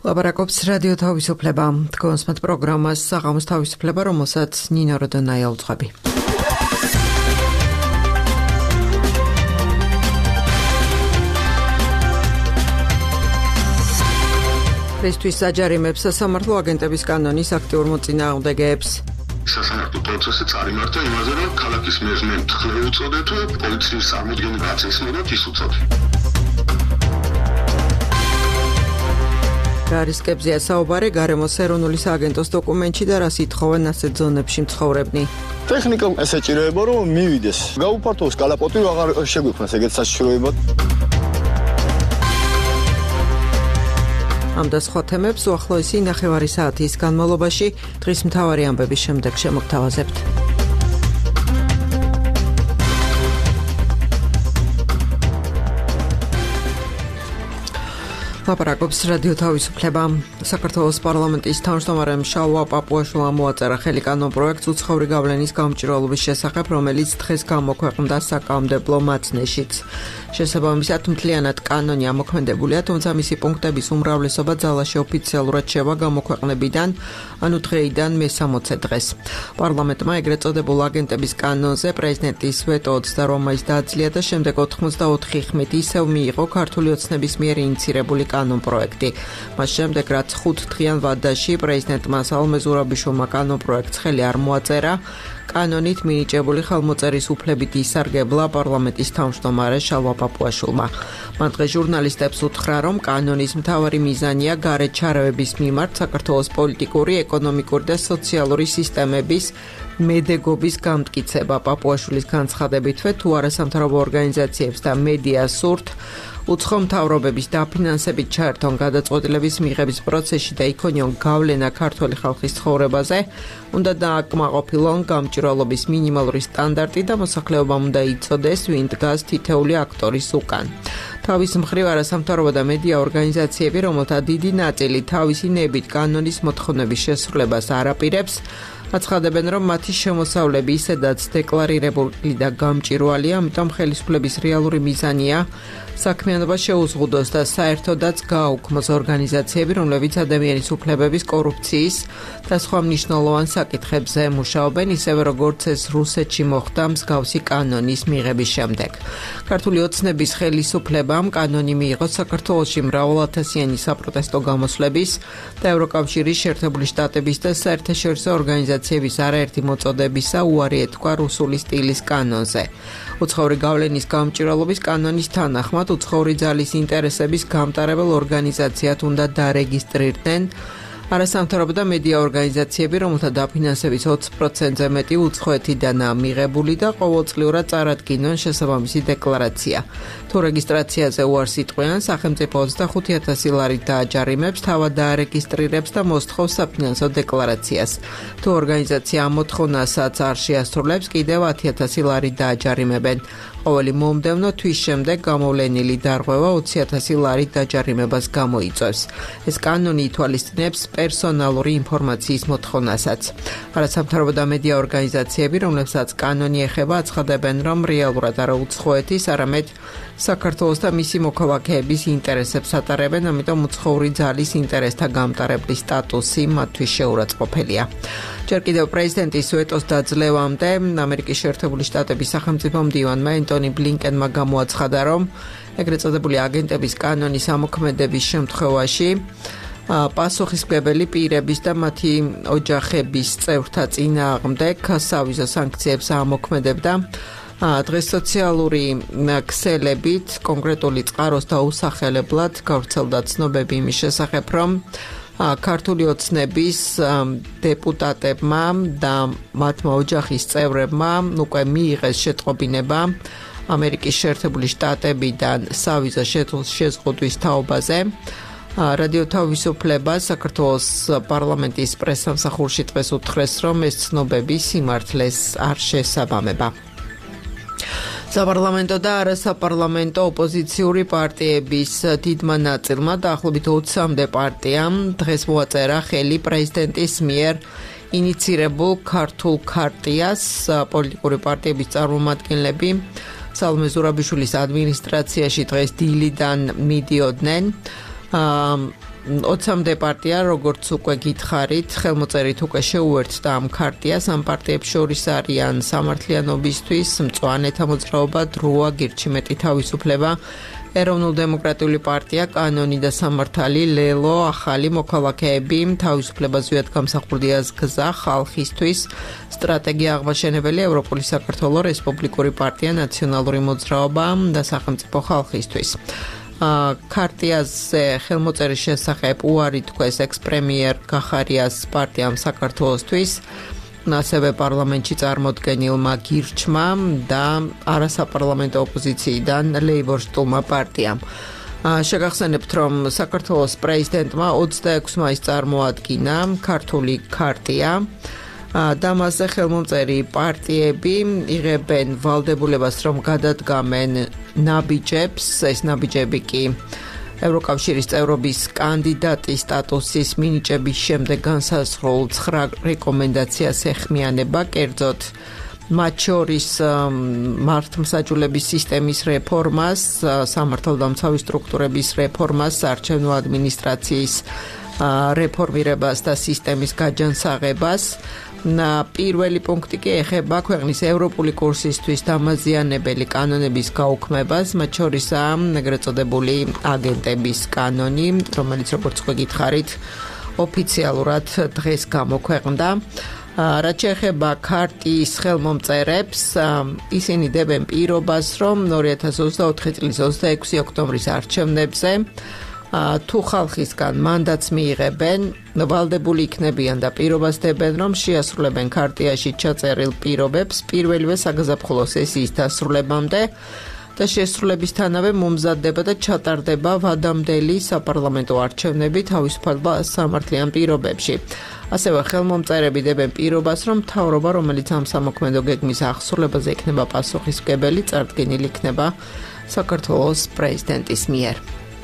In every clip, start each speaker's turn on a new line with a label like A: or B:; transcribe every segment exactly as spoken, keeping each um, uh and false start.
A: ლაპარაკობს რადიო თავისუფლება. თქვენს პროგრამას საღამოს თავისუფლება, რომელსაც ნინო როდონაია უძღვები. პრესთვის საჯარიმებს სასამართლო აგენტების კანონის აქტიურ მოწინააღმდეგეებს.
B: სასამართლო პროცესი წარიმართა იმაზე, რომ ქალაქის მერს მე მთხრე უწოდე თუ პოლიციის წარმოდგენა გაწესმოდათ ის უწოდე.
A: რა რისკებზეა საუბარი გარემოს ეროვნული სააგენტოს დოკუმენტში და რას ითხოვენ ასეთ ზონებში მცხოვრებნი.
C: ტექნიკა ესეჭიროება რომ მივიდეს. გაუფართოვოს კალაპოტი რომ აღარ შეგვიქმნას ეგეთ საშიშროებად.
A: ამ და სხვა თემებს უახლოესი ნახევარი საათის განმავლობაში დღის მთავარი ამბების შემდეგ შემოგთავაზებთ. ლაპარაკობს რადიო თავისუფლება. საქართველოს პარლამენტის თავმჯდომარემ შალვა პაპუაშვილმა მოაწერა ხელი კანონპროექტს უცხოური გავლენის გამჭვირვალობის შესახებ, რომელიც დღეს გამოქვეყნდა საკანონმდებლო მაცნეშიც. შესაბამისად, მთლიანად კანონი ამოქმედებულია, თუმცა მისი პუნქტების უმრავლესობა ძალაში ოფიციალურად შევა გამოქვეყნებიდან, ანუ დღეიდან მესამოცე დღეს. პარლამენტმა ეგრეთ წოდებულ აგენტების კანონზე პრეზიდენტის ვეტო ოცდაოთხ მაისს დაძლია და შემდეგ ოცდაოთხი ხმით ისევ მიიღო ქართული ოცნების მიერ ინიცირებული კანონპროექტი. მას შემდეგ, რაც ხუთ დღიან ვადაში პრეზიდენტმა სალომე ზურაბიშვილმა კანონპროექტს ხელი არ მოაწერა, კანონით მინიჭებული ხელმოწერის უფლებით ისარგებლა პარლამენტის თავმჯდომარე შალვა პაპუაშვილმა. მან დღეს ჟურნალისტებს უთხრა, რომ კანონის მთავარი მიზანია გარეთ ჩარევების მიმართ საქართველოს პოლიტიკური, ეკონომიკური და სოციალური სისტემების მედეგობის გამტკიცება. პაპუაშვილის განცხადებითვე, თუ არასამთავრობო ორგანიზაციებს და მედიას სურთ უცხო მთავრობების დაფინანსებით ჩაერთონ გადაწყვეტილების მიღების პროცესში და იქონიონ გავლენა ქართველი ხალხის ცხოვრებაზე, უნდა დააკმაყოფილონ გამჭვირვალობის მინიმალური სტანდარტი და მოსახლეობამ უნდა იცოდეს, ვინ დგას თითეული აქტორის უკან. თავის მხრივ არასამთავრობო და მედია ორგანიზაციები, რომელთა დიდი ნაწილი თავისი ნებით კანონის მოთხოვნების შესრულებას არ აპირებს, აცხადებენ, რომ მათი შემოსავლები ისედაც დეკლარირებული და გამჭვირვალეა, ამიტომ ხელისუფლების რეალური მიზანია საქმიანობა შეუზღუდოს და საერთოდაც გააუქმოს ორგანიზაციები, რომლებიც ადამიანის უფლებების, კორუფციის და სხვა მნიშვნელოვან საკითხებზე მუშაობენ, ისევე როგორც ეს რუსეთში მოხდა მსგავსი კანონის მიღების შემდეგ. ქართული ოცნების ხელისუფლებამ კანონი მიიღო საქართველოში მრავალათასიანი საპროტესტო გამოსვლების და ევროკავშირის, შეერთებული შტატების და საერთაშორისო ორგანიზაციების არაერთი მოწოდებისა უარი ეთქვა რუსული სტილის კანონზე. უცხოური გავლენის გამჭვირვალობის კანონის თანახმად უცხოური ძალის ინტერესების გამტარებელ ორგანიზაციად უნდა დარეგისტრირდნენ არასამთავრობო და მედია ორგანიზაციები, რომელთა დაფინანსების ოცი პროცენტზე მეტი უცხოეთიდანაა მიღებული და ყოველწლიურად წარადგინონ შესაბამისი დეკლარაცია. თუ რეგისტრაციაზე უარს იტყვიან, სახელმწიფო ოცდახუთი ათასი ლარით დააჯარიმებს, თავად დაარეგისტრირებს და მოსთხოვს საფინანსო დეკლარაციას. თუ ორგანიზაცია ამ მოთხოვნასაც არ შეასრულებს, კიდევ ათი ათასი ლარით დააჯარიმებენ. ყოველი მომდევნო თვის შემდეგ გამოვლენილი დარღვევა ოცი ათასი ლარით დაჯარიმებას გამოიწვევს. ეს კანონი ითვალისწინებს პერსონალური ინფორმაციის მოთხოვნასაც. არასამთავრობო და მედია ორგანიზაციები, რომლებსაც კანონი ეხება, აცხადებენ, რომ რეალურად არა უცხოეთის, არამედ საქართველოს და მისი მოქალაქეების ინტერესებს ატარებენ, ამიტომ უცხოური ძალის ინტერესთა გამტარებლის სტატუსი მათთვის შეურაცხყოფელია. ჯერ კიდევ პრეზიდენტის ვეტოს დაძლევამდე ამერიკის შეერთებული შტატების სახელმწიფო მდივანმა ენტონი ბლინკენმა გამოაცხადა, რომ ეგრეთ წოდებული აგენტების კანონის ამოქმედების შემთხვევაში პასუხისმგებელი პირების და მათი ოჯახების წევრთა წინააღმდეგ სავიზო სანქციებს ამოქმედებდა. დღეს სოციალური ქსელებით კონკრეტული წყაროს დაუსახელებლად გავრცელდა ცნობები იმის შესახებ, რომ ქართული ოცნების დეპუტატებმა და მათმა ოჯახის წევრებმა უკვე მიიღეს შეტყობინება ამერიკის შეერთებული შტატებიდან სავიზო შეზღუდვის თაობაზე. რადიო თავისუფლება საქართველოს პარლამენტის პრესსამსახურში დღეს უთხრეს, რომ ეს ცნობები სიმართლეს არ შესაბამება. საპარლამენტო და არასაპარლამენტო ოპოზიციური პარტიების დიდმა ნაწილმა დაახლოებით ოცამდე პარტიამ დღეს მოაწერა ხელი პრეზიდენტის მიერ ინიცირებულ ქართულ ქარტიას. პოლიტიკური პარტიების წარმომადგენლები სალომე ზურაბიშვილის ადმინისტრაციაში დღეს დილიდან მიდიოდნენ. ოცამდე პარტია, როგორც უკვე გითხარით, ხელმოწერით უკვე შეუერთდა ამ ქარტიას. ამ პარტიებს შორის არიან სამართლიანობისთვის, მწვანეთა მოძრაობა, დროა, გირჩი მეტი თავისუფლება, ეროვნულ-დემოკრატიული პარტია, კანონი და სამართალი, ლელო, ახალი მოქალაქეები, თავისუფლება ზვიად გამსახურდიას გზა, ხალხისთვის, სტრატეგია აღმაშენებელი, ევროპული საქართველო, რესპუბლიკური პარტია, ნაციონალური მოძრაობა და სახელმწიფო ხალხისთვის. ქარტიაზე ხელმოწერის შესახებ უარი თქვეს ექს-პრემიერ გახარიას პარტიამ საქართველოსთვის, ასევე პარლამენტში წარმოდგენილმა გირჩმა და არასაპარლამენტო ოპოზიციიდან ლეიბორისტულმა პარტიამ. შეგახსენებთ, რომ საქართველოს პრეზიდენტმა ოცდაექვსი მაისს წარმოადგინა ქართული ქარტია და მასზე ხელმომწერი პარტიები იღებენ ვალდებულებას, რომ გადადგამენ ნაბიჯებს, ეს ნაბიჯები კი ევროკავშირის წევრობის კანდიდატის სტატუსის მინიჭების შემდეგ განსაზღვრულ ცხრა რეკომენდაციას ეხმიანება, კერძოდ მათ შორის მართლმსაჯულების სისტემის რეფორმას, სამართალდამცავი სტრუქტურების რეფორმას, საარჩევნო ადმინისტრაციის რეფორმირებას და სისტემის გაჯანსაღებას. პირველი პუნქტი კი ეხება ქვეყნის ევროპული კურსისთვის დამაზიანებელი კანონების გაუქმებას, მათ შორისაა ეგრეთ წოდებული აგენტების კანონი, რომელიც როგორც უკვე გითხარით, ოფიციალურად დღეს გამოქვეყნდა. რაც შეეხება ქარტიის ხელმომწერებს, ისინი დებენ პირობას, რომ ორი ათას ოცდაოთხი წლის ოცდაექვსი ოქტომბრის არჩევნებზე თუ ხალხისგან მანდატს მიიღებენ, ვალდებული იქნებიან და პირობას დებენ, რომ შეასრულებენ ქარტიაში ჩაწერილ პირობებს პირველივე საგაზაფხულო სესიის დასრულებამდე და შესრულებისთანავე მომზადდება და ჩატარდება ვადამდელი საპარლამენტო არჩევნები თავისუფალ და სამართლიან პირობებში. ასევე ხელმომწერები დებენ პირობას, რომ მთავრობა, რომელიც ამ სამოქმედო გეგმის აღსრულებაზე იქნება პასუხისმგებელი, წარდგენილი იქნება საქართველოს პრეზიდენტის მიერ.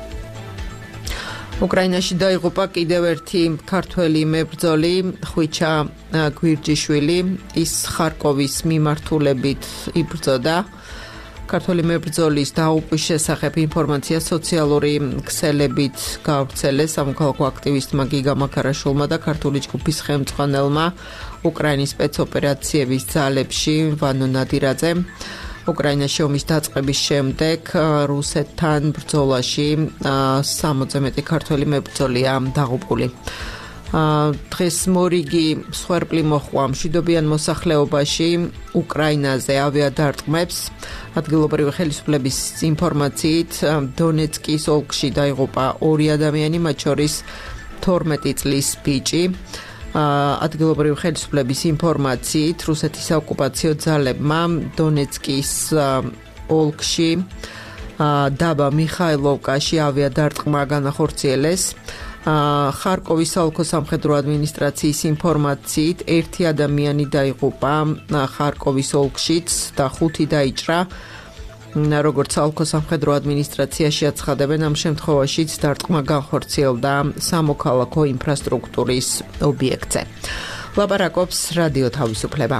A: უკრაინაში დაიღუპა კიდევ ერთი ქართველი მებრძოლი, ხვიჩა გვირჯიშვილი, ის ხარკოვის მიმართულებით იბრძოდა. ქართველი მებრძოლის დაუყვის შესახებ ინფორმაცია სოციალური ქსელებით გავრცელეს სამოქალაქო აქტივისტმა გიგა მაქარაშვილმა და ქართული ჯგუფის ხელმძღვანელმა უკრაინის სპეცოპერაციების ძალებში ვანო ნადირაძემ. უკრაინაში ომის დაწყების შემდეგ რუსეთთან ბრძოლაში სამოცზე მეტი ქართველი მებრძოლია დაღუპული. დღეს მორიგი მსხვერპლი მოჰყვა მშვიდობიან მოსახლეობაში უკრაინაზე ავიადარტყმებს. ადგილობრივი ხელისუფლების ინფორმაციით დონეცკის ოლქში დაიღუპა ორი ადამიანი, მათ შორის თორმეტი წლის ბიჭი. ადგილობრივი ხელისუფლების ინფორმაციით რუსეთის საოკუპაციო ძალებმა დონეცკის ოლქში დაბა მიხაილოვკაში ავიადარტყმა განახორციელეს. ხარკოვის საოლქო სამხედრო ადმინისტრაციის ინფორმაციით ერთი ადამიანი დაიღუპა ხარკოვის ოლქშიც და ხუთი დაიჭრა. როგორც საოლქო სამხედრო ადმინისტრაციაში აცხადებენ, ამ შემთხვევაშიც დარტყმა განხორციელდა სამოქალაქო ინფრასტრუქტურის ობიექტზე. ლაპარაკობს რადიო თავისუფლება.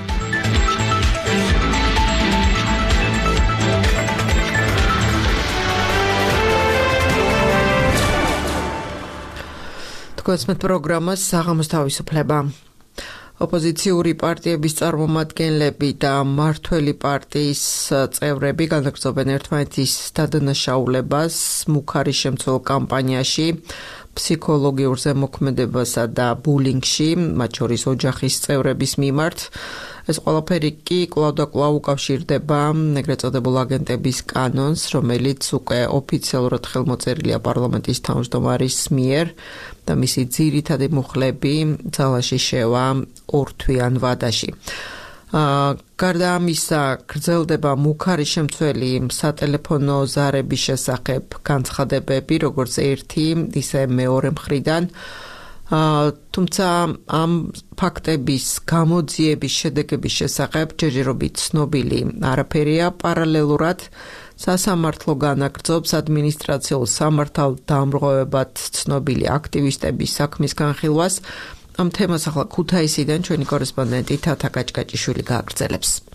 A: თქვენს პროგრამას საღამოს თავისუფლება. ოპოზიციური პარტიების წარმომადგენლები და მმართველი პარტიის წევრები განაგრძობენ ერთმანეთის დადანაშაულებას მუქარი შემცველ კამპანიაში, ფსიქოლოგიურ ზემოქმედებასა და ბულინგში, მათ შორის ოჯახის წევრების მიმართ. ეს ყველაფერი კი კვლავ და კვლავ უკავშირდება ეგრეთ წოდებულ აგენტების კანონს, რომელიც უკვე ოფიციალურად ხელმოწერილია პარლამენტის თავმჯდომარის მიერ და მისი ძირითადი მუხლები ძალაში შევა ორთვიან ვადაში. გარდა ამისა, გრძელდება მუქარი შემცველი სატელეფონო ზარების შესახებ განცხადებები, როგორც ერთი, ისე მეორე მხრიდან. თუმცა ამ ფაქტების გამოძიების შედეგების შესახებ ჯერჯერობით ცნობილი არაფერია. პარალელურად სასამართლო განაგრძობს ადმინისტრაციულ სამართალდამრღვევებად ცნობილი აქტივისტების საქმის განხილვას. ამ თემას ახლა ქუთაისიდან ჩვენი კორესპონდენტი თათა გაჭგაჭიშვილი გააგრძელებს.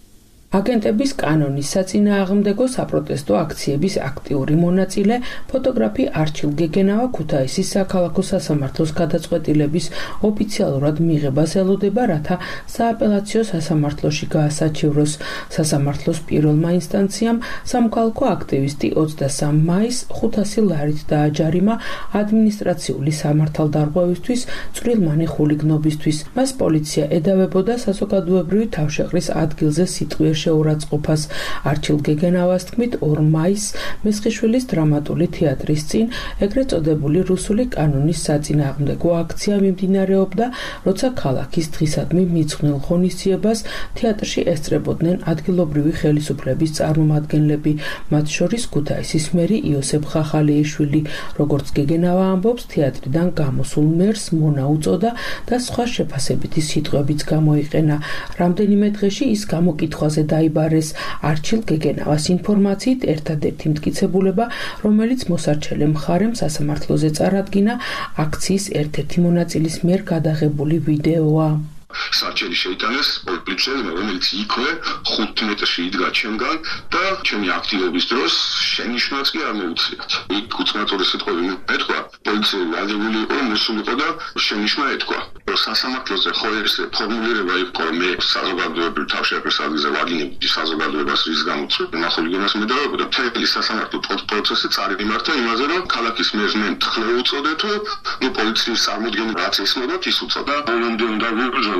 D: აგენტების კანონის საწინააღმდეგო საპროტესტო აქციების აქტიური მონაწილე ფოტოგრაფი არჩილ გეგენავა ქუთაისის საქალაქო სასამართლოს გადაწყვეტილების ოფიციალურად მიღებას ელოდება, რათა სააპელაციო სასამართლოში გაასაჩივროს. სასამართლოს პირველმა ინსტანციამ სამოქალაქო აქტივისტი ოცდასამ მაისს ხუთასი ლარით დააჯარიმა ადმინისტრაციული სამართალდარღვევისთვის წვრილმანი ხულიგნობისთვის. მას პოლიცია ედავებოდა საზოგადოებრივი თავშეყრის ადგილზე სიტყვიერ შეურაცხყოფას. არჩილ გეგენავას თქმით, ორ მაისს მესხიშვილის დრამატული თეატრის წინ ეგრეთ წოდებული რუსული კანონის საწინააღმდეგო აქცია მიმდინარეობდა, როცა ქალაქის დღისადმი მიძღვნილ ღონისძიებას თეატრში ესწრებოდნენ ადგილობრივი ხელისუფლების წარმომადგენლები, მათ შორის ქუთაისის მერი იოსებ ხახალიშვილი. როგორც გეგენავა ამბობს, თეატრიდან გამოსულ მერს მონა უწოდა და სხვა შეფასებითი სიტყვებიც გამოიყენა. რამდენიმე დღეში ის გამოკითხვაზე დაიბარეს. არჩილ გეგენავას ინფორმაციით ერთადერთი მტკიცებულება, რომელიც მოსარჩელე მხარემ სასამართლოზე წარადგინა, აქციის ერთ-ერთი მონაწილის მიერ გადაღებული ვიდეოა.
B: საჩელი შეიტანეს პოლიციელმა, რომელიც იქვე ხუთ მეტრში იდგა ჩემგან და ჩემი აქტივობის დროს შენიშვნაც კი არ მოუწიათ. იქ უცნაური სიტყვები მეთქვა, პოლიციელი აგებული იყო, მოსულიყო და შენიშვნა ეთქვა. სასამართლოზე ხო ეს ფორმულირება იყო, მე საზოგადოებრივ თავშეყრის ადგილზე ვაგინებდი საზოგადოებას, რის გამოც ნახულიგონას მედავებოდა. მთელი სასამართლო პროცესი წარიმართა იმაზე, რომ ქალაქის მერს მე მთხრე უწოდე თუ ნუ პოლიციის წარმოდგენა რაც ისმოდოთ, ის უწოდა ბოლომდე უნდა ვიბრძოლო.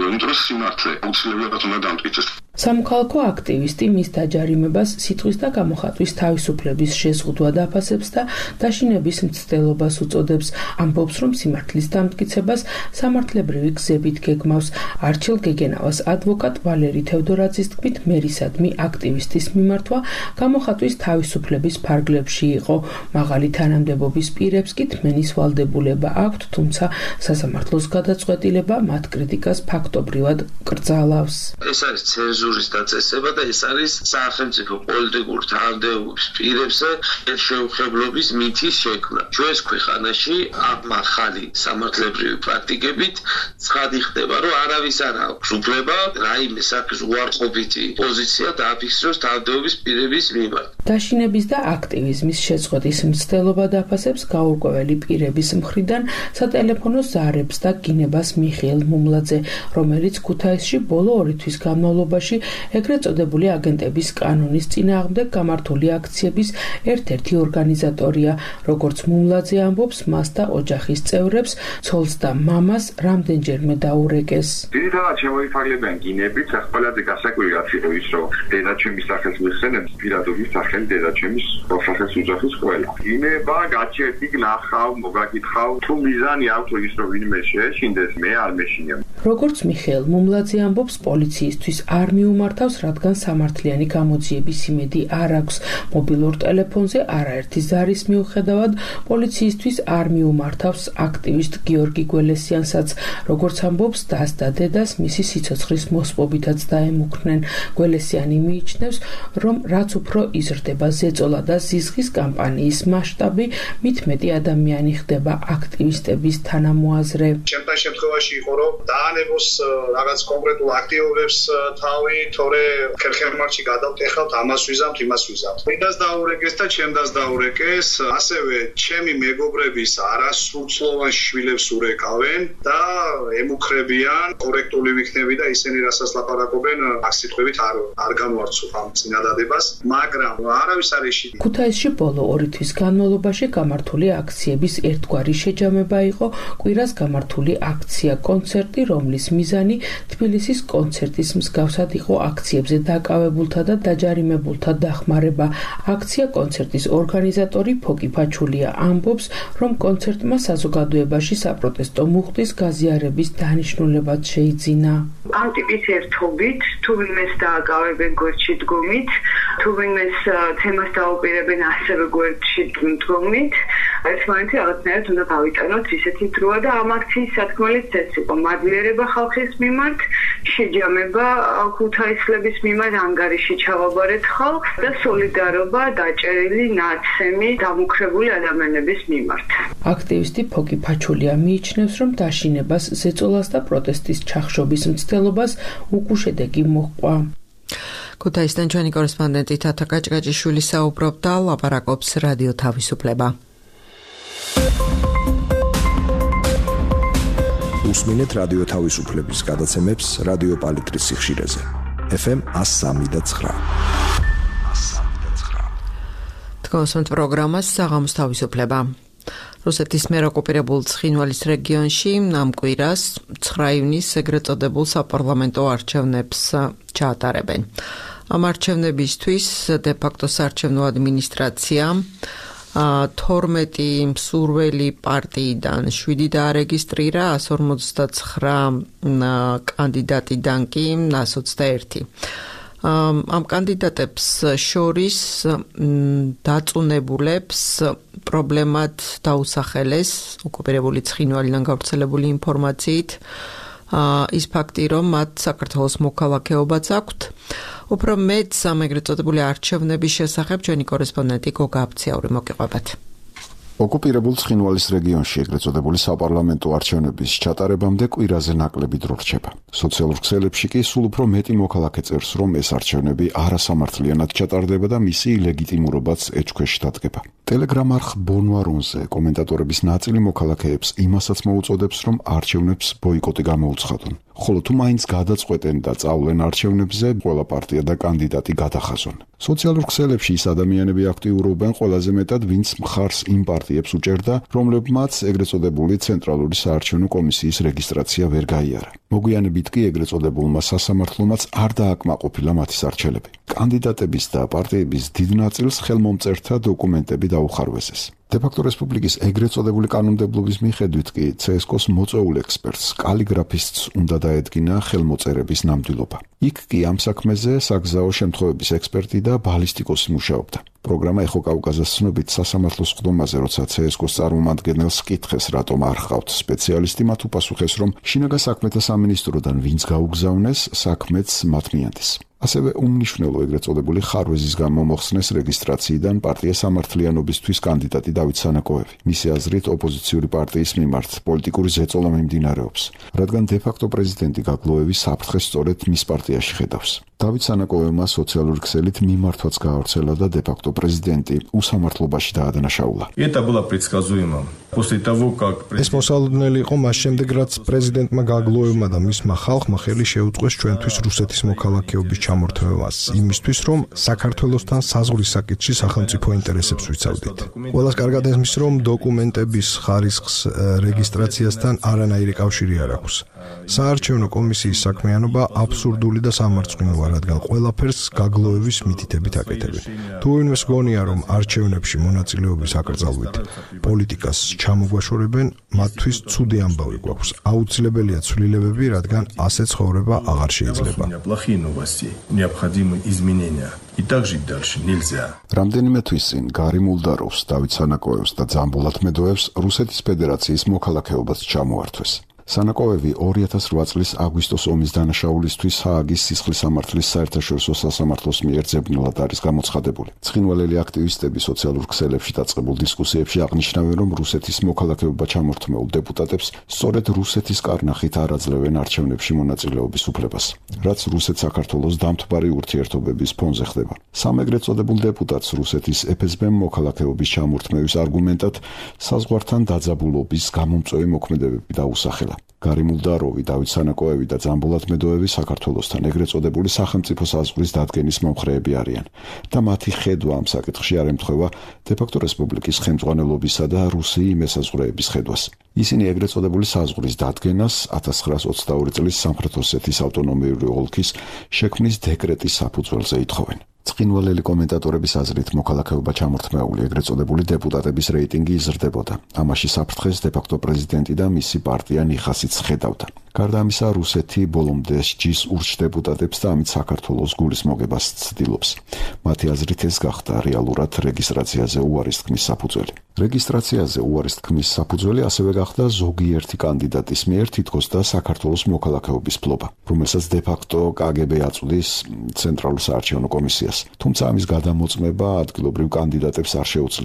D: სამოქალაქო აქტივისტი მის დაჯარიმებას სიტყვის და გამოხატვის თავისუფლების შეზღუდვა დაფასებს და დაშინების მცდელობას უწოდებს. ამბობს, რომ სიმართლის დამტკიცებას სამართლებრივი გზებით გეგმავს. არჩილ გეგენავას ადვოკატ ვალერი თევდორაძის თქმით, მერისადმი აქტივისტის მიმართვა გამოხატვის თავისუფლების ფარგლებში იყო. მაღალი თანამდებობის პირებს კი თმენის ვალდებულება აქვთ, თუმცა სასამართლოს გადაწყვეტილება მათ კრიტიკას ფაქტობრივად კრძალავს.
E: ეს არის ცენზურის დაწესება და ეს არის სახელმწიფო პოლიტიკურ თანამდებობის პირებზე ხელშეუხებლობის მითის შექმნა. ჩვენს ქვეყანაში ამ ახალი სამართლებრივი პრაქტიკებით ცხადი ხდება, რომ არავის არ აქვს უფლება რაიმე საქმის უარყოფითი პოზიცია დააფიქსიროს თანამდებობის პირების მიმართ.
D: დაშინების და აქტივიზმის შეწყვეტის მცდელობა დაფასებს გაურკვეველი პირების მხრიდან სატელეფონო ზარებს და გინებას მიხეილ მუმლაძე, რომელიც ქუთაისში ბოლო ორი თვის განმავლობაში ეგრეთ წოდებული აგენტების კანონის წინააღმდეგ გამართული აქციების ერთ-ერთი ორგანიზატორია. როგორც მუმლაძე ამბობს, მას და ოჯახის წევრებს, ცოლს და მამას რამდენჯერმე დაურეკეს.
F: ძირითადად შემოიფარგლებიან გინებით, ყველაზე გასაკვირი რაც იყო ის, რომ დედაჩემის სახელს მიხსენებს, პირადობის სახელი დედაჩემის პროფესორის ოჯახის ყველა. გინება გაჩერდი გნახავ, მოგაკითხავ, თუ მიზანი აქვს ის, რომ ვინმე შეეშინდეს, მე არ მეშინია.
D: როგორც მიხეილ მუმლაძე ამბობს, პოლიციისთვის არ მიუმართავს, რადგან სამართლიანი გამოძიების იმედი არ აქვს. მობილურ ტელეფონზე არაერთი ზარის მიუხედავად პოლიციისთვის არ მიუმართავს აქტივისტ გიორგი გველესიანსაც. როგორც ამბობს, დას და დედას მისი სიცოცხლის მოსპობითაც დაემუქრნენ. გველესიანი მიიჩნევს, რომ რაც უფრო იზრდება ზეწოლა და ზიზღის კამპანიის მასშტაბი, მით მეტი ადამიანი ხდება აქტივისტების თანამოაზრე.
G: ჩემთან შემთხვევაში იყო, რომ დაანებოს რაღაც კონკრეტულ აქტივობებს თავი, თორე ხერხემარში გადავტეხავთ, ამას ვიზამთ, იმას ვიზამთ. მიდას დაურეკეს და ჩემდას დაურეკეს, ასევე ჩემი მეგობრების არასრულწლოვან შვილებს ურეკავენ და ემუქრებიან, კორექტული ვიქნები და ისინი რასაც ლაპარაკობენ, აქ სიტყვებით არ არ გამოარცუხ ამ წინადადებას, მაგრამ არავის არ ეშინია.
D: ქუთაისში ბოლო ორი თვის განმავლობაში გამართული აქციების ერთგვარი შეჯამება იყო კვირას გამართული აქცია კონცერტი, რომლის მიზანი თბილისის კონცერტის მსგავსად იყო აქციებზე დაკავებულთა და დაჯარიმებულთა დახმარება. აქცია კონცერტის ორგანიზატორი ფოკი ფაჩულია ამბობს, რომ კონცერტმა საზოგადოებაში საპროტესტო მუხტის გაზიარების დანიშნულებაც შეიძინა.
H: ამ ტიპის ერთობით, თუ ვინმეს დააკავებენ გვერდში დგომით, თუ ვინმეს თემას დაუპირებენ ასევე გვერდში დგომით, ერთმანეთი რაღაცნაირად უნდა გავიტანოთ ისეთი დროა და ამ აქციის სათქმელიც ეს იყო. მადლიერება ხალხის მიმართ, შეჯამება ქუთაისლების მიმართ, ანგარიში ჩავაბარეთ ხალხს და სოლიდარობა დაჭერილი ნაცემი დამუქრებული ადამიანების მიმართ.
D: აქტივისტი ფოკი ფაჩულია მიიჩნევს, რომ დაშინებას, ზეწოლას და პროტესტის ჩახშობის მცდელობას უკუშედეგი მოჰყვა.
A: ქუთაისიდან ჩვენი კორესპონდენტი თათა კაჭკაჭიშვილი საუბრობდა, ლაპარაკობს რადიო თავისუფლება.
I: უსმინეთ რადიო თავისუფლების გადაცემებს რადიო პალიტრის სიხშირეზე. ეფ ემ one oh three point nine.
A: თქვენს პროგრამას საღამოს თავისუფლება. რუსეთის მიერ ოკუპირებულ ცხინვალის რეგიონში ამ კვირას ცხრა ივნისს ეგრეთ წოდებულ საპარლამენტო არჩევნებს ჩაატარებენ. ამ არჩევნებისთვის დე-ფაქტო საარჩევნო ადმინისტრაცია თორმეტი მსურველი პარტიიდან შვიდი დაარეგისტრირა, one forty-nine კანდიდატიდან კი one twenty-one. ამ კანდიდატებს შორის დაწუნებულებს პრობლემად დაუსახელეს ოკუპირებული ცხინვალიდან გავრცელებული ინფორმაციით ის ფაქტი, რომ მათ საქართველოს მოქალაქეობაც აქვთ. უფრო მეტ ამ ეგრეთ წოდებული არჩევნების შესახებ ჩვენი კორესპონდენტი გოგა აბციაური მოგიყვებათ.
J: ოკუპირებულ ცხინვალის რეგიონში ეგრეთ წოდებული საპარლამენტო არჩევნების ჩატარებამდე კვირაზე ნაკლები დრო რჩება. სოციალურ ქსელებში კი სულ უფრო მეტი მოქალაქე წერს, რომ ეს არჩევნები არასამართლიანად ჩატარდება და მისი ლეგიტიმურობაც ეჭქვეშ დადგება. ტელეგრამ არხ ბონვარონზე კომენტატორების ნაწილი მოქალაქეებს იმასაც მოუწოდებს, რომ არჩევნებს ბოიკოტი გამოუცხადონ. ხოლო თუ მაინც გადაწყვეტენ და წავლენ არჩევნებზე, ყველა პარტია და კანდიდატი გადახაზონ. სოციალურ ქსელებში ის ადამიანები აქტიურობენ ყველაზე მეტად, ვინც მხარს იმ პარტიებს უჭერდა, რომლებმაც ეგრეთ წოდებული ცენტრალური საარჩევნო კომისიის რეგისტრაცია ვერ გაიარა. მოგვიანებით კი ეგრეთ წოდებულმა სასამართლომაც არ დააკმაყოფილა მათი სარჩელები. კანდიდატების და პარტიების დიდ ნაწილს ხელმომწერთა დოკუმენტები დაუხარვესეს. დე-ფაქტო რესპუბლიკის ეგრეთ წოდებული კანონმდებლობის მიხედვით კი ცე ეს კოს მოწვეულ ექსპერტს, კალიგრაფისტს უნდა დაედგინა ხელმოწერების ნამდვილობა. იქ კი ამ საქმეზე საგზაო შემთხვევების ექსპერტი და ბალისტიკოსი მუშაობდა. პროგრამა ეხო კავკაზას ცნობით სასამართლოს ხდომაზე, როცა ცე ეს კოს წარმომადგენელს კითხეს, რატომ არ ხავთ სპეციალისტი, მათ უპასუხეს, რომ შინაგან საქმეთა სამინისტროდან ვინც გაუგზავნეს, საქმეც მათ მიანდეს. ასევე უმნიშვნელო ეგრეთ წოდებული ხარვეზის გამო მოხსნეს რეგისტრაციიდან პარტია სამართლიანობისთვის კანდიდატი დავით სანაკოევი. მისი აზრით ოპოზიციური პარტიის მიმართ პოლიტიკური ზეწოლა მიმდინარეობს, რადგან დე-ფაქტო პრეზიდენტი გაგლოევი საფრთხეს სწორედ მის პარტიაში ხედავს. დავით სანაკოევმა სოციალური ქსელით მიმართვაც გაავრცელა და დე-ფაქტო პრეზიდენტი უსამართლობაში დაადანაშაულა.
K: ეს მოსალოდნელი იყო მას შემდეგ, რაც პრეზიდენტმა გაგლოევმა და მისმა ხალხმა ხელი შეუწყეს ჩვენთვის რუსეთის მოქალაქეობის ჩამორთმევას, იმისთვის, რომ საქართველოსთან საზღვრის საკითხში სახელმწიფო ინტერესებს ვიცავდით. ყველას კარგად ესმის, რომ დოკუმენტების ხარისხს რეგისტრაციასთან არანაირი კავშირი არ აქვს. საარჩევნო კომისიის საქმიანობა აბსურდული და სამარცხვინოა, რადგან ყველაფერს გაგლოევის მითითებით აკეთებენ. თუ ვინმეს გონია, რომ არჩევნებში მონაწილეობის აკრძალვით პოლიტიკას ჩამოგვაშორებენ, მათთვის ცუდი ამბავი გვაქვს. აუცილებელია ცვლილებები, რადგან ასე ცხოვრება აღარ შეიძლება.
J: რამდენიმე თვის წინ გარი მულდაროვს, დავით სანაკოევს და ძამბულ ათმედოევს რუსეთის ფედერაციის მოქალაქეობაც ჩამოართვეს. სანაკოევი ორი ათას რვა წლის აგვისტოს ომის დანაშაულისთვის ჰააგის სისხლის სამართლის საერთაშორისო სასამართლოს მიერ ძებნულად არის გამოცხადებული. ცხინვალელი აქტივისტები სოციალურ ქსელებში დაწყებულ დისკუსიებში აღნიშნავენ, რომ რუსეთის მოქალაქეობა ჩამორთმეულ დეპუტატებს სწორედ რუსეთის კარნახით არ აძლევენ არჩევნებში მონაწილეობის უფლებას, რაც რუსეთ-საქართველოს დამთბარი ურთიერთობების ფონზე ხდება. სამ ეგრეთ წოდებულ დეპუტატს რუსეთის ეფ ეს ბე-მ მოქალაქეობის ჩამორთმევის არგუმენტად საზღვართან დაძაბულობის გამომწვევი მოქმედებები დაუსახელა. გარი მულდაროვი, დავით სანაკოევი და ძამბულ ათმედოევი საქართველოსთან ეგრეთ წოდებული სახელმწიფო საზღვრის დადგენის მომხრეები არიან და მათი ხედვა ამ საკითხში არ ემთხვევა დე-ფაქტო რესპუბლიკის ხელმძღვანელობისა და რუსი მესაზღვრეების ხედვას. ისინი ეგრეთ წოდებული საზღვრის დადგენას ათას ცხრაას ოცდაორი წლის სამხრეთ ოსეთის ავტონომიური ოლქის შექმნის დეკრეტის საფუძველზე ითხოვენ. ცხინვალელი კომენტატორების აზრით მოქალაქეობა ჩამორთმეული ეგრეთ წოდებული დეპუტატების რეიტინგი იზრდებოდა. ამაში საფრთხეს დე-ფაქტო პრეზიდენტი და მისი პარტია ნიხასიც ხედავდა. გარდა ამისა, რუსეთი ბოლომდე სჯის ურჩ დეპუტატებს და ამით საქართველოს გულის მოგებას ცდილობს. მათი აზრით ეს გახდა რეალურად რეგისტრაციაზე უარის თქმის საფუძველი. რეგისტრაციაზე უარის თქმის საფუძველი ასევე გახდა ზოგიერთი კანდიდატის მიერ თითქოს და საქართველოს მოქალაქეობის ფლობა, რომელსაც დე-ფაქტო კა гэ ბე აწვდის ცენტრალურ საარჩევნო კომისიას. თუმცა ამის გადამოწმება ადგილობრივ კანდიდატებს არ შეუძლიათ.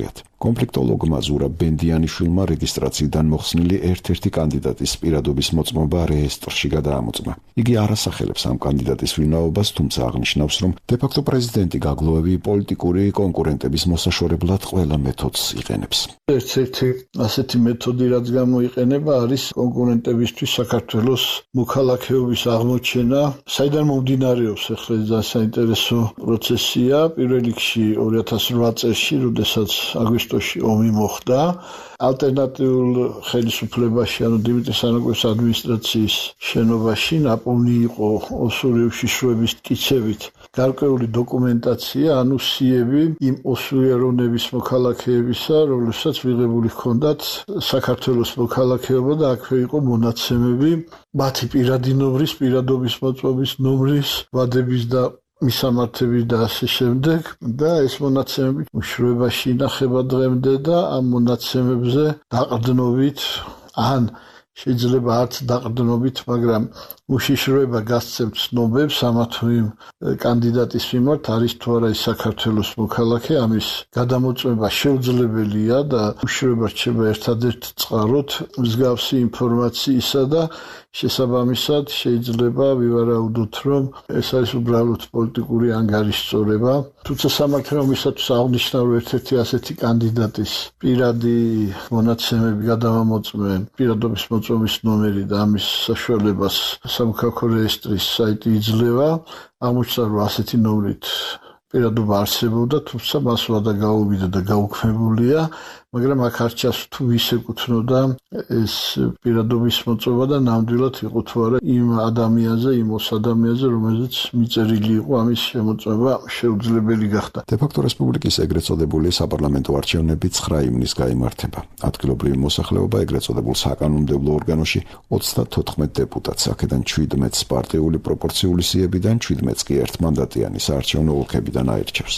J: კონფლიქტოლოგმა ზურაბ ბენდიანიშვილმა რეგისტრაციიდან მოხსნილი ერთ-ერთი კანდიდატის პირადობის მოწმობა რეესტრში გადაამოწმა. იგი არ ასახელებს ამ კანდიდატის ვინაობას, თუმცა აღნიშნავს, რომ დე-ფაქტო პრეზიდენტი გაგლოევი პოლიტიკური კონკურენტების მოსაშორებლად ყველა მეთოდს იყენებს.
L: ერთ-ერთი ასეთი მეთოდი, რაც გამოიყენება, არის კონკურენტებისთვის საქართველოს მოქალაქეობის აღმოჩენა, საიდან მომდინარეობს ახლა ეს საინტერესო პროცესია. პირველ რიგში ორი ათას რვა წელს, როდესაც აგვისტოში ომი მოხდა, ალტერნატიულ ხელისუფლებაში, ანუ დიმიტრი სანაკოეს ადმინისტრაციის შენობაში ნაპოვნი იყო ოსური უშიშროების მტკიცებით გარკვეული დოკუმენტაცია, ანუ სიები იმ ოსური ეროვნების მოქალაქეებისა, რომლებსაც მიღებული ჰქონდათ საქართველოს მოქალაქეობა და აქვე იყო მონაცემები მათი პირადი ნომრის, პირადობის მოწმობის ნომრის, ვადების და მისამართების და ასე შემდეგ და ეს მონაცემები უშიშროებაში ინახება დღემდე და ამ მონაცემებზე დაყრდნობით ან შეიძლება არც დაყრდნობით, მაგრამ უშიშროება გასცემთ ცნობებს ამა თუ იმ კანდიდატის მიმართ არის თუ არა ის საქართველოს მოქალაქე, ამის გადამოწმება შეუძლებელია და უშიშროება რჩება ერთადერთ წყაროდ მსგავსი ინფორმაციისა და შესაბამისად შეიძლება ვივარაუდოთ, რომ ეს არის უბრალოდ პოლიტიკური ანგარიშწორება. თუმცა სამართლებრივისათვის აღნიშნა, რომ ერთ-ერთი ასეთი კანდიდატის პირადი მონაცემები გადავამოწმენ, პირადობის მოწმობის ნომერი და ამის საშუალებას სამოქალაქო რეესტრის საიტი იძლევა. აღმოჩნდა, რომ ასეთი ნომრით პირადობა არსებობდა, თუმცა მას ვადა გაუვიდა და გაუქმებულია, მაგრამ აქ არ ჩანს თუ ვის ეკუთვნოდა ეს პირადობის მოწმობა და ნამდვილად იყო თუ არა იმ ადამიანზე, იმ ოს ადამიანზე, რომელზეც მიწერილი იყო ამის შემოწმება შეუძლებელი გახდა.
J: დე-ფაქტო რესპუბლიკის ეგრეთ წოდებული საპარლამენტო არჩევნები ცხრა ივნისს გაიმართება. ადგილობრივი მოსახლეობა ეგრეთ წოდებულ საკანონმდებლო ორგანოში ოცდათოთხმეტ დეპუტატს, აქედან შვიდმეტს პარტიული პროპორციული სიებიდან, შვიდმეტს კი ერთმანდატიანი საარჩევნო ოლქებიდან აირჩევს.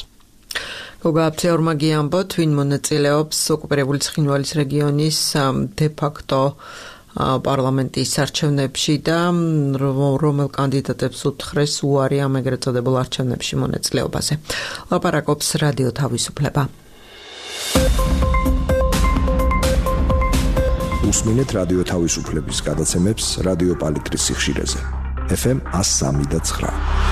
A: გოგაფცე ორმაგი ამბობთ, ვინ მონაწილეობს ოკუპირებული ცხინვალის რეგიონის დე-ფაქტო პარლამენტის არჩევნებში და რომელ კანდიდატებს უთხრეს უარი ამ ეგრეთ წოდებულ არჩევნებში მონაწილეობაზე. ლაპარაკობს რადიო თავისუფლება.
I: უსმინეთ რადიო თავისუფლების გადაცემებს რადიო პალიტრის სიხშირეზე. ეფ ემ ას სამი და ცხრა.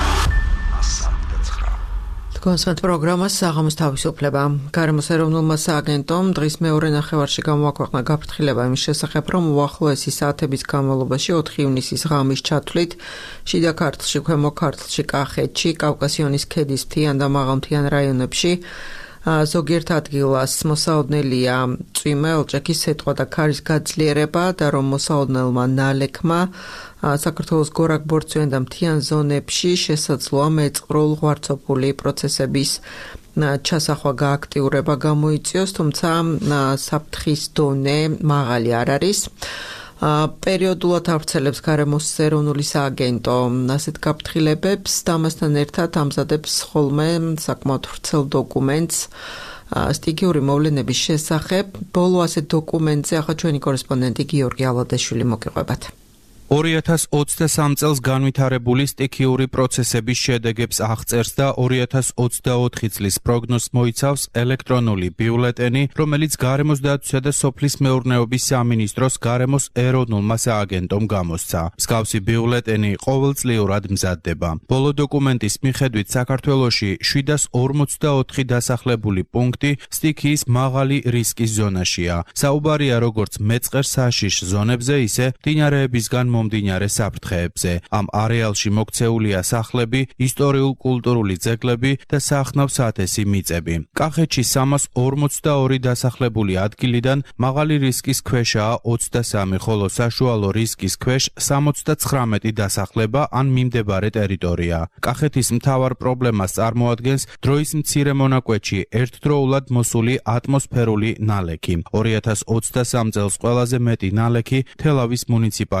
A: კონსვენთ პროგრამას საღამოს თავისუფლება. გარემოს ეროვნულმა სააგენტომ დღის მეორე ნახევარში გამოაქვეყნა გაფრთხილება იმის შესახებ, რომ უახლოესი საათების განმავლობაში ოთხი ივნისის ღამის ჩათვლით შიდა ქართლში, ქვემო ქართლში, კახეთში, კავკასიონის ქედის მთიან და მაღალმთიან რაიონებში ზოგიერთ ადგილას მოსაოდნელია წვიმე, ელჭექის სიტყვა და ქარის გაძლიერება და რომ მოსაოდნელმა ნალექმა საქართველოს გორაკ-ბორცვიან და მთიან ზონებში შესაძლოა მეწყრულ ღვარცოფული პროცესების ჩასახვა გააქტიურება გამოიწვიოს, თუმცა საფრთხის დონე მაღალი არ არის. პერიოდულად ავრცელებს გარემოს ეროვნული სააგენტო ასეთ გაფრთხილებებს და ამასთან ერთად ამზადებს ხოლმე საკმაოდ ვრცელ დოკუმენტს სტიქიური მოვლენების შესახებ. ბოლო ასეთ დოკუმენტზე ახლა ჩვენი კორესპონდენტი გიორგი ალადეშვილი მოგიყვებათ.
M: ორი ათას ოცდასამ წელს განვითარებული სტიქიური პროცესების შედეგებს აღწერს და ორი ათას ოცდაოთხი წლის პროგნოზს მოიცავს ელექტრონული ბიულეტენი, რომელიც გარემოს დაცვისა და სოფლის მეურნეობის სამინისტროს გარემოს ეროვნულმა სააგენტომ გამოსცა. მსგავსი ბიულეტენი ყოველწლიურად მზადდება. ბოლო დოკუმენტის მიხედვით საქართველოში შვიდას ორმოცდაოთხი დასახლებული პუნქტი სტიქიის მაღალი რისკის ზონაშია. საუბარია როგორც მეწყერ საშიშ ზონებზე, ისე მდინარეებისგან მომდინარე საფრთხეებზე. ამ არეალში მოქცეულია სახლები, ისტორიულ-კულტურული ძეგლები და სახნავ საათესი მიწები. კახეთში სამას ორმოცდაორი დასახლებული ადგილიდან მაღალი რისკის ქვეშაა ოცდასამი, ხოლო საშუალო რისკის ქვეშ სამოცდაცხრამეტი დასახლება ან მიმდებარე ტერიტორია. კახეთის მთავარ პრობლემას წარმოადგენს დროის მცირე მონაკვეთში ერთდროულად მოსული ატმოსფერული ნალექი. ორი ათას ოცდასამ წელს ყველაზე მეტი ნალექი თელავის მუნიციპალიტეტში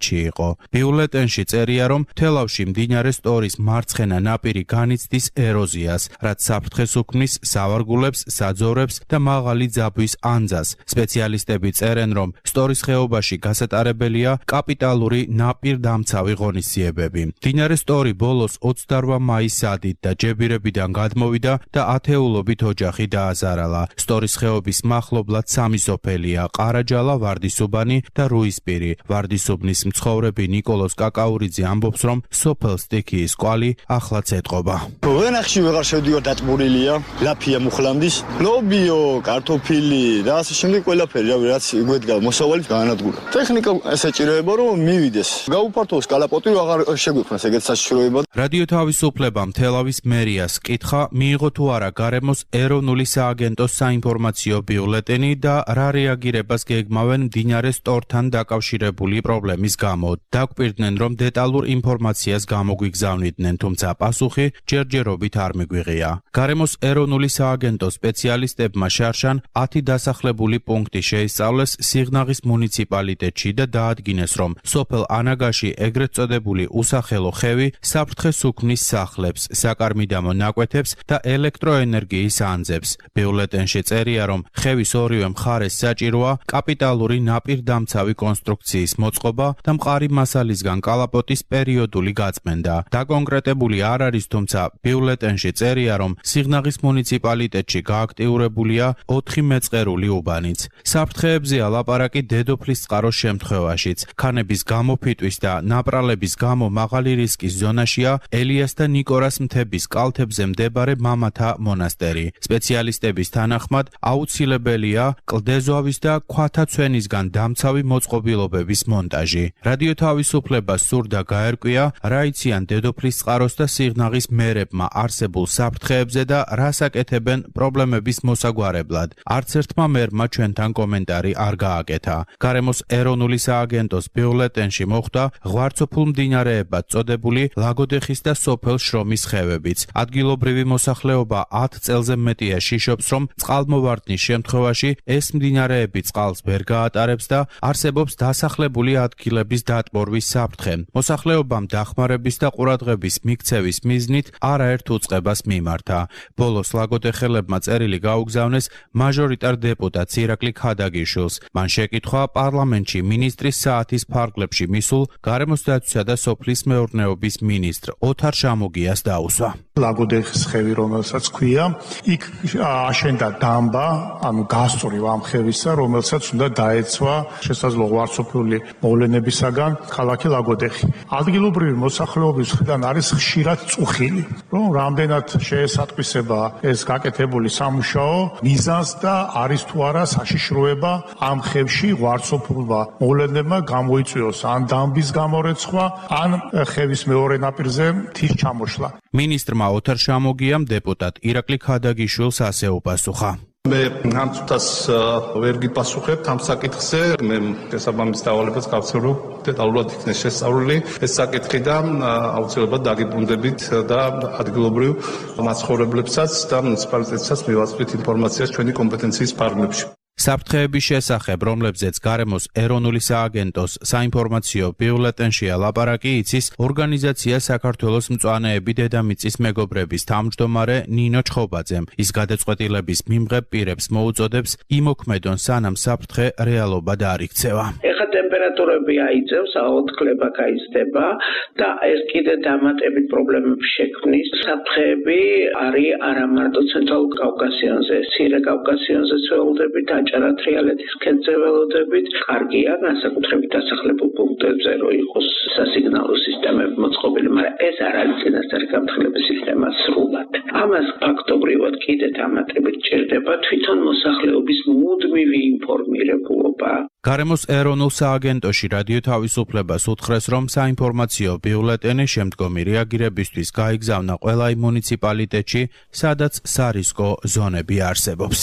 M: მინიჭი იყო. ბიულეტენში წერია, რომ თელავში მდინარე სტორის მარცხენა ნაპირი განიცდის ეროზიას, რაც საფრთხეს უქმნის სავარგულებს, საძოვრებს და მაღალი ძაბვის ანძას. სპეციალისტები წერენ, რომ სტორის ხეობაში გასატარებელია კაპიტალური ნაპირდამცავი ღონისძიებები. მდინარე სტორი ბოლოს ოცდაორმა მაისს ადით და ჯებირებიდან გადმოვიდა და ათეულობით ოჯახი დააზარალა. სტორის ხეობის მახლობლად სამი სოფელია: ყარაჯალა, ვარდისუბანი და რუისპირი. ვარდისუბნის მცხოვრები ნიკოლოზ კაკაურიძე ამბობს, რომ სოფელ სტიქიის კვალი ახლაც ეტყობა.
C: ვენახში ვეღარ შევდივარ, დაწმურილია, ლაფია მუხლამდის, ლობიო, კარტოფილი და ასე შემდეგ ყველაფერი, რავი, რაც იგვედგა მოსავალით გაანადგურა. ტექნიკა ესეჭიროება, რომ მივიდეს. გაუფართოვოს კალაპოტი, აღარ შეგვიქმნას ეგეთ საშიშროება.
M: რადიო თავისუფლება თელავის მერიას კითხა, მიიღო თუ არა გარემოს ეროვნული სააგენტოს საინფორმაციო ბიულეტენი და რა რეაგირებას გეგმავენ მდინარე სტორთან დაკავშირებული პრობლემის გამო. დაგვპირდნენ, რომ დეტალურ ინფორმაციას გამოგვიგზავნიდნენ, თუმცა პასუხი ჯერჯერობით არ მიგვიღია. გარემოს ეროვნული სააგენტოს სპეციალისტებმა შარშან ათი დასახლებული პუნქტი შეისწავლეს სიღნაღის მუნიციპალიტეტში და დაადგინეს, რომ სოფელ ანაგაში ეგრეთ წოდებული უსახელო ხევი საფრთხეს უქმნის სახლებს, საკარმიდამო ნაკვეთებს და ელექტროენერგიის ანძებს. ბიულეტენში წერია, რომ ხევის ორივე მხარეს საჭიროა კაპიტალური ნაპირდამცავი კონსტრუქციის მოწყობა და მყარი მასალისგან კალაპოტის პერიოდული გაწმენდა. დაკონკრეტებული არ არის, თუმცა ბიულეტენში წერია, რომ სიღნაღის მუნიციპალიტეტში გააქტიურებულია ოთხი მეწყერული უბანიც. საფრთხეებზეა ლაპარაკი დედოფლის წყაროს შემთხვევაშიც. ქანების გამოფიტვის და ნაპრალების გამო მაღალი რისკის ზონაშია ელიას და ნიკორას მთების კალთებზე მდებარე მამათა მონასტერი. სპეციალისტების თანახმად აუცილებელია კლდეზოავის და ქვათა ცვენისგან დამცავი მოწყობილობების მონტაჟი. რადიო თავისუფლებას სურდა გაერკვია, რა იციან დედოფლის წყაროს და სიღნაღის მერებმა არსებულ საფრთხეებზე და რას აკეთებენ პრობლემების მოსაგვარებლად. არც ერთმა მერმა ჩვენთან კომენტარი არ გააკეთა. გარემოს ეროვნული სააგენტოს ბიულეტენში მოხვდა ღვარცოფულ მდინარეებად წოდებული ლაგოდეხის და სოფელ შრომის ხევებიც. ადგილობრივი მოსახლეობა ათ წელზე მეტია შიშობს, რომ წყალმოვარდნის შემთხვევაში ეს მდინარეები წყალს ვერ გაატარებს და არსებობს დასახლებული ადგილების დატბორვის საფრთხე. მოსახლეობამ დახმარების და ყურადღების მიქცევის მიზნით არაერთ უწყებას მიმართა. ბოლოს ლაგოდეხელებმა წერილი გაუგზავნეს მაჟორიტარ დეპუტატს ირაკლი ქადაგიშვილს. მან შეკითხვა პარლამენტში მინისტრის საათის ფარგლებში მისულ გარემოს დაცვისა და სოფლის მეურნეობის მინისტრ ოთარ შამოგიას დაუსვა.
N: ლაგოდეხის ხევი, რომელსაც ქვია, იქ აშენდა დამბა, ანუ გასწორი ამ ხევისა, რომელსაც უნდა დაეცვა შესაძლო ღვარცოფული მოვლენებისაგან ქალაქი ლაგოდეხი. ადგილობრივი მოსახლეობის მხრიდან არის ხშირად წუხილი, რომ რამდენად შეესატყვისება ეს გაკეთებული სამუშაო მიზანს და არის თუ არა საშიშროება ამ ხევში ღვარცოფულმა მოვლენებმა გამოიწვიოს ან დამბის გამორეცხვა, ან ხევის მეორე ნაპირზე მთის ჩამოშლა.
M: მინისტრმა ოთარ შამოგიამ დეპუტატ ირაკლი ქადაგიშვილს ასე უპასუხა.
O: მე ამ წუთას ვერ გიპასუხებთ ამ საკითხზე. მე შესაბამის დავალებას გავცემ, რომ დეტალურად იქნეს შესწავლილი ეს საკითხი და აუცილებლად დაგიბრუნდებით და ადგილობრივ მაცხოვრებლებსაც და მუნიციპალიტეტსაც მივაწვდით ინფორმაციას ჩვენი კომპეტენციის ფარგლებში.
M: საფრთხეების შესახებ, რომლებზეც გარემოს ეროვნული სააგენტოს საინფორმაციო ბიულეტენშია ლაპარაკი, იცის ორგანიზაცია საქართველოს მწვანეები დედამიწის მეგობრების თავმჯდომარე ნინო ჩხობაძემ. ის გადაწყვეტილების მიმღებ პირებს მოუწოდებს იმოქმედონ, სანამ საფრთხე რეალობად არ იქცევა.
E: ეხლა ტემპერატურები აიწევს, აოთქლება გაიზრდება და ეს კიდე დამატებით პრობლემებს შექმნის. საფრთხეები არის არა მარტო ცენტრალურ კავკასიონზე, მცირე კავკასიონზეც ველოდებით, აჭარა-თრიალეთის ქედზე ველოდებით. კარგია განსაკუთრებით დასახლებულ პუნქტებზე, რომ იყოს სასიგნალო სისტემები მოწყობილი, მაგრამ ეს არ არის წინასწარი გამთხილების სისტემა სრულად. ამას ფაქტობრივად კიდე დამატებით ჭირდება თვითონ მოსახლეობის მუდმივი ინფორმირებულობა.
M: გარემოს ეროვნულ სააგენტოში რადიო თავისუფლებას უთხრეს, რომ საინფორმაციო ბიულეტენი შემდგომი რეაგირებისთვის გაიგზავნა ყველა იმ მუნიციპალიტეტში, სადაც სარისკო ზონები არსებობს.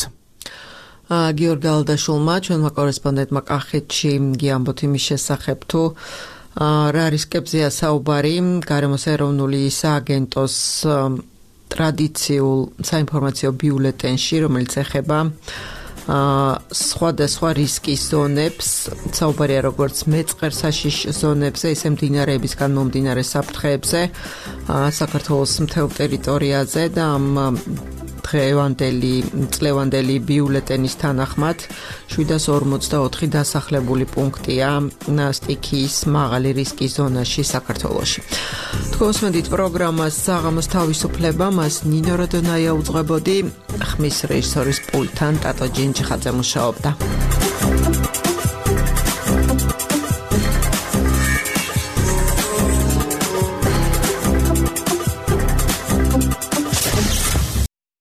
A: გიორგი გალდაშვილმა, ჩვენმა კორესპონდენტმა კახეთში გიამბოთ იმის შესახებ, თუ რა რისკებზეა საუბარი გარემოს ეროვნული სააგენტოს ტრადიციულ საინფორმაციო ბიულეტენში, რომელიც ეხება სხვადასხვა რისკის ზონებს, საუბარია როგორც მეწყერსაშიშ ზონებზე, ისე მდინარეებისგან მომდინარე საფრთხეებზე, საქართველოს მთელ ტერიტორიაზე და ამ დღევანდელი წლევანდელი ბიულეტენის თანახმად შვიდას ორმოცდაოთხი დასახლებული პუნქტია სტიქიის მაღალი რისკის ზონაში საქართველოში. თქვენს მედით პროგრამას საღამოს თავისუფლება, მას ნინო როდონაია უძღვებოდი, ხმის რეჟისორის პულტთან ტატო ჯინჯიხაძე მუშაობდა.